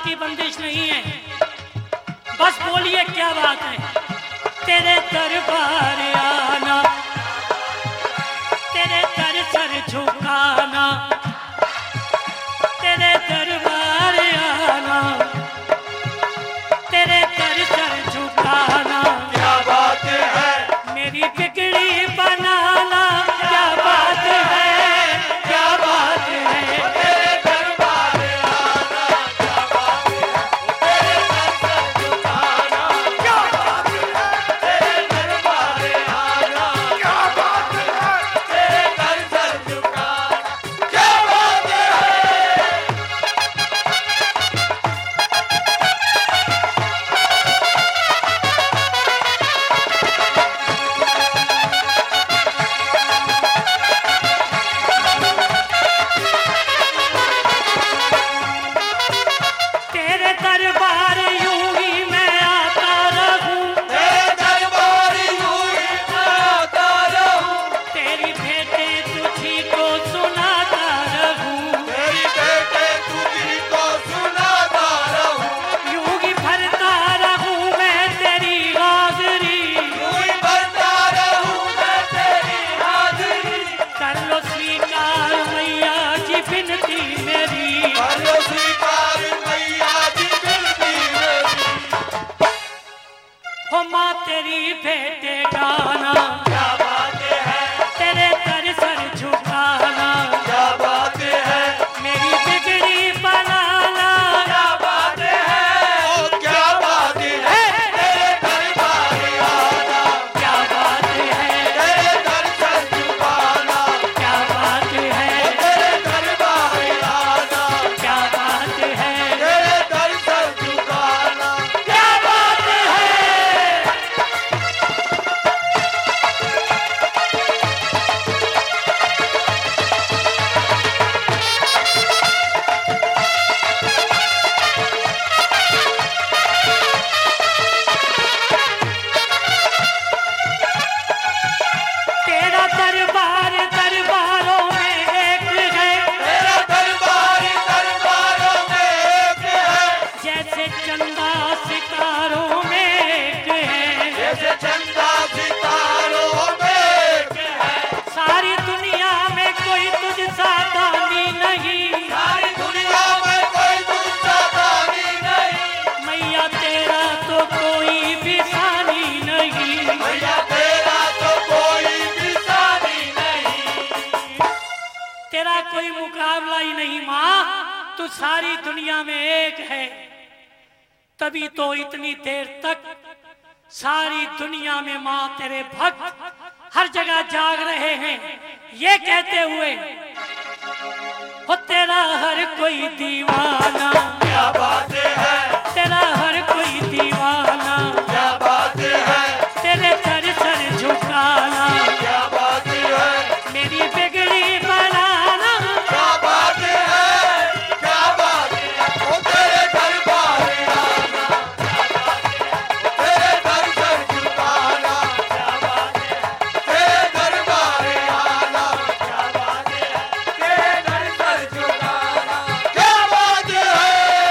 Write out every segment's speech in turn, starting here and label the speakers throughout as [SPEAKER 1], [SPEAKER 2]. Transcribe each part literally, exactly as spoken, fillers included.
[SPEAKER 1] की बंदिश नहीं है। बस बोलिए क्या बात है। तेरे दरबार आना, तेरे दर सर झुकाना, तेरे दरबार आना, तेरे दर सर झुकाना।
[SPEAKER 2] क्या बात है।
[SPEAKER 1] मेरी बिगड़ी बनाना, क्या बात है, क्या बात है।
[SPEAKER 2] तेरे दरबार आना, क्या बात है। तेरे दर सर झुकाना, क्या बात है। तेरे दरबार आना, क्या बात है। तेरे दर सर झुकाना, क्या बात है।
[SPEAKER 1] तेरे दरबार यूं ही मैं आता रहूं,
[SPEAKER 2] तेरे दरबार यूं ही मैं आता रहूं।
[SPEAKER 1] तेरी भेंटे तुझी को सुनाता रहूं,
[SPEAKER 2] तेरी बेटे तुझी को सुनाता रहूं।
[SPEAKER 1] यूं ही भरता रहूं मैं तेरी हाज़री।
[SPEAKER 2] यूं ही भरता रहूं मैं तेरी हाज़री।
[SPEAKER 1] कर लो स्वीकार मैया जी बिनती मेरी,
[SPEAKER 2] कर लो स्वीकार मैया जी बिनती मेरी।
[SPEAKER 1] हो माँ तेरी भेंटे गाना,
[SPEAKER 2] क्या बात है।
[SPEAKER 1] तेरे दर सर झुकाना,
[SPEAKER 2] क्या बात है।
[SPEAKER 1] मेरी बिगड़ी बनाना।
[SPEAKER 2] क्या बात है। ओ क्या बात है। तेरे दरबार आना,
[SPEAKER 1] क्या बात है,
[SPEAKER 2] तेरे दर सर झुकाना।
[SPEAKER 1] क्या बात है,
[SPEAKER 2] तेरे दरबार आना,
[SPEAKER 1] क्या बात है,
[SPEAKER 2] तेरे दर सर झुकाना।
[SPEAKER 1] क्या बात है। तेरा दरबार दरबारों में एक है,
[SPEAKER 2] तेरा दरबार दरबारों में एक है।
[SPEAKER 1] जैसे चंदा सितारों में एक है।
[SPEAKER 2] जैसे चंदा सितारों में एक है।
[SPEAKER 1] सारी दुनिया में कोई तुझसा दानी नहीं,
[SPEAKER 2] सारी दुनिया में कोई दूसरा दानी नहीं।
[SPEAKER 1] मैया तेरा तो कोई भी सानी नहीं।
[SPEAKER 2] भैया तेरा तो कोई भी सानी नहीं।
[SPEAKER 1] तेरा कोई मुकाबला ही नहीं माँ, तू सारी दुनिया में एक है। तभी तो इतनी देर तक सारी दुनिया में माँ तेरे भक्त हर जगह जाग रहे हैं, ये कहते हुए हो तेरा हर कोई दीवाना,
[SPEAKER 2] क्या बात है।
[SPEAKER 1] तेरा हर कोई दीवाना,
[SPEAKER 2] क्या बात है।
[SPEAKER 1] तेरे सर सर झुकाना,
[SPEAKER 2] क्या बात है।
[SPEAKER 1] मेरी बिगड़ी बनाना।
[SPEAKER 2] क्या बात है। क्या बात है। ओ तेरे दरबार आना, क्या बात है। तेरे दर सर झुकाना, क्या बात है। तेरे दरबार आना, क्या बात है। तेरे दर सर झुकाना, क्या बात है।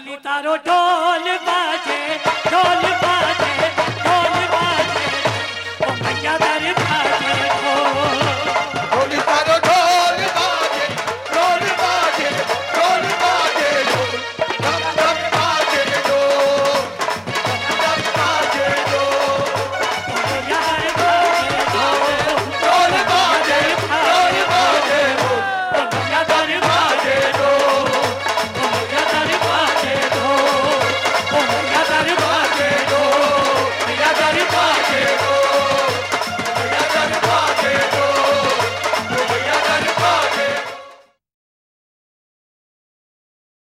[SPEAKER 1] ढोली तारो ढोल बाजे ढोल बाजे ढोल बाजे ओ मैया दर बाजे